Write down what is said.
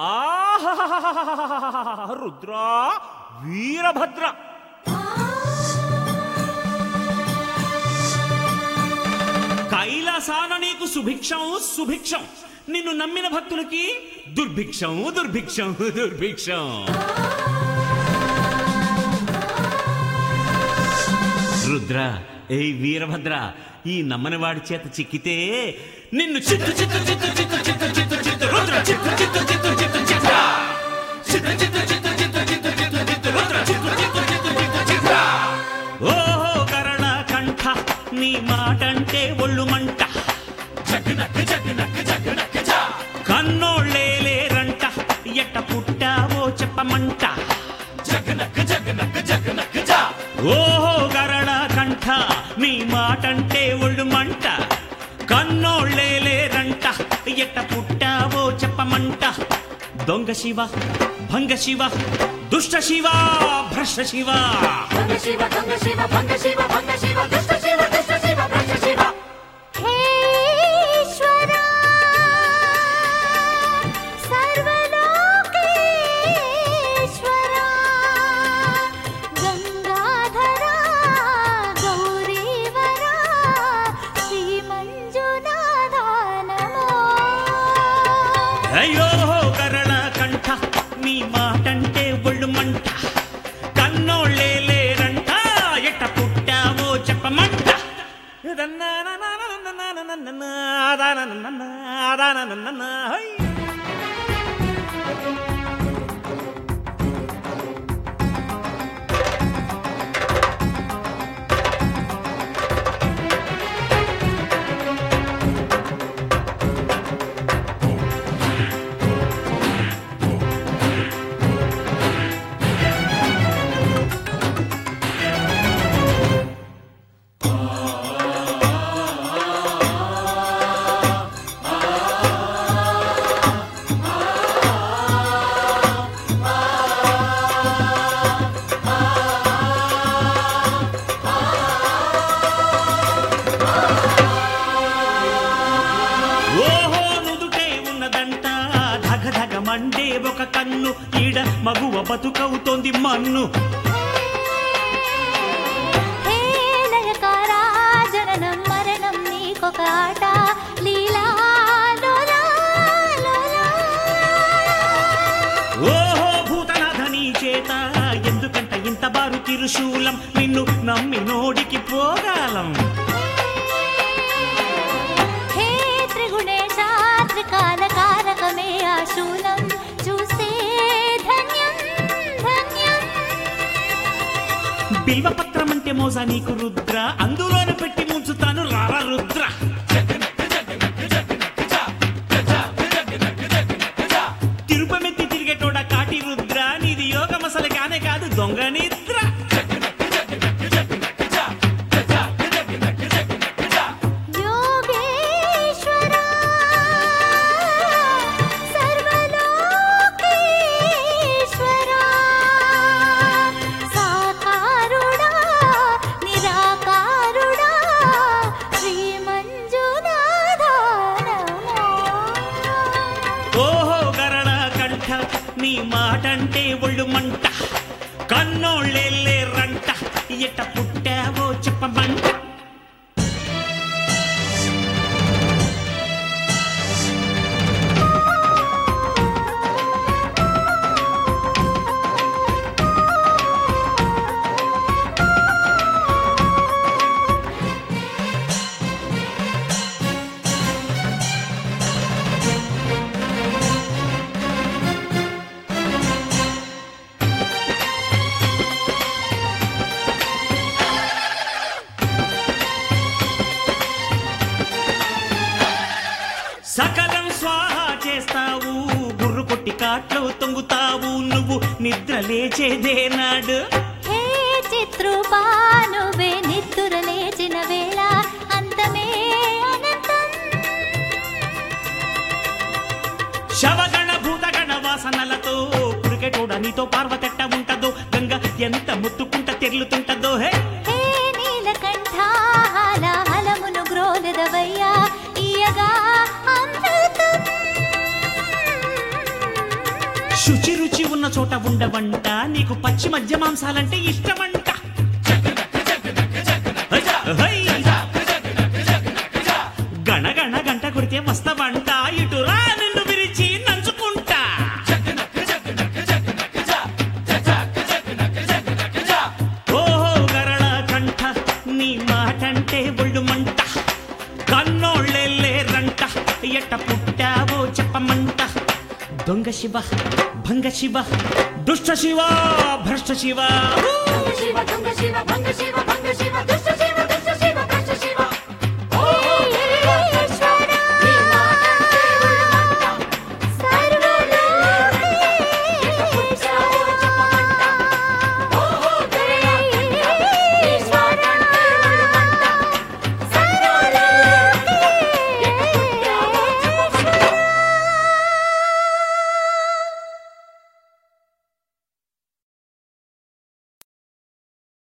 రుద్రా వీరభద్ర కైలాసాన నీకు సుభిక్షం సుభిక్షం, నిన్ను నమ్మిన భక్తులకి దుర్భిక్షం దుర్భిక్షం దుర్భిక్షం. రుద్ర ఏ వీరభద్ర, ఈ నమ్మని వాడి చేత చిక్కితే నిన్ను చిత్తు చిత్తు చిత్తు చిత్తు చిత్తు చిత్తు చిత్తు రుద్ర చిత్తు చిత్తు చిత్తు చిత్తు చిత్త చిత్తు చిత్తు చిత్తు చిత్తు చిత్తు చిత్తు చిత్తు రుద్ర చిత్తు చిత్తు చిత్తు చిత్తు చిత్త. ఓహో కరణ కంఠ, నీ మాటంటే ఒళ్ళు మంట, జగనక్క జగనక్క జగనక్క జ. కన్నోళ్ళే లేరంట, ఎట్ట పుట్టావో చెప్పమంట, జగనక్క జగనక్క జగనక్క జ. ఓహో గరళ కంఠ, నీ మాటంటే ఒళ్ళు మంట, కన్నోళ్ళే లేరంట, ఎట్ట పుట్టావో చెప్పమంట. దొంగ శివ భంగ శివ దుష్ట శివ భ్రష్ట శివ, దొంగ శివ దొంగ శివ భంగ శివ భంగ శివ దుష్ట శివ దుష్ట శివ భ్రష్ట శివ. హే ఈశ్వరా సర్వలోకేశ్వరా గంగాధరా గౌరీవరా శ్రీ మంజునాథ నమో. అయ్యో కరణ కంఠ, నీ మాటంటే ఒళ్ళు మంట, కన్నోళ్ళే లేరంట, ఎట్ట పుట్టావో చెప్పమంట. మండే ఒక కన్ను, ఈడ మగువ బతుకవుతోంది మన్ను. జననం మరణం నీకొక ఆట లీలా. ఓహో భూతనాథ నీ చేత ఎందుకంట ఇంత బారు తిరుశూలం, నిన్ను నమ్మి నోడికి పోగాలం. హే త్రిగుణేశ త్రికాల కారకమే ఆ శూలం, చూస్తే ధన్యం ధన్యం. బిల్వపత్రం అంటే మోజా నీకు రుద్ర, అందులోనే పెట్టి ముంచుతాను రారా రుద్ర. తిరుపమెత్తి తిరిగేటోడ కాటి రుద్ర, నీది యోగం అసలు కానే కాదు దొంగ నిద్ర. యోగేశ్వరా సర్వలోకేశ్వరా సాకారుడా నిరాకారుడా శ్రీ మంజునాథ నమో. ఓహో గరణ కంఠ, నీ మాటంటే ఒళ్ళు మంట, కన్నోళ్ళే లేరంట, ఎట్ట పుట్టావో చెప్పమంట. సకలం స్వాహా చేస్తావు, గుర్రు కొట్టి కాట్లో తొంగుతావు, నువ్వు నిద్ర లేచేదేనాడు. హే చిత్రూపా నువ్వే నిద్దుర లేచిన వేళ అంతమే అనంతం. శవగణ భూతగణ వాసనలతో పురికెటోడ నీతో పార్వతెట్ట ఉంటదో, గంగ ఎంత ముత్తుకుంట తెర్లుతుంటదో. హే హే నీలకంఠ హాలమును గ్రోలెదవయ్యా ఇయగా అమృతం. శుచి రుచి ఉన్న చోట ఉండవంట, నీకు పచ్చి మధ్య మాంసాలంటే ఇష్టమంట. హై! గణగణ గంట కొడితే వస్తావంట, ఇటురా నిన్ను విరిచి నంచుకుంటా. ఓహో గరళ కంఠ, నీ మాటంటే ఒళ్ళు మంట, కన్నోళ్ళెల్లే రంట, ఎట్ట పుట్టావో చెప్పమంట. దొంగ శివ, భంగ శివ, దుష్ట శివ, భ్రష్ట శివ. దొంగ శివ దొంగ శివ భంగ శివ భంగ శివ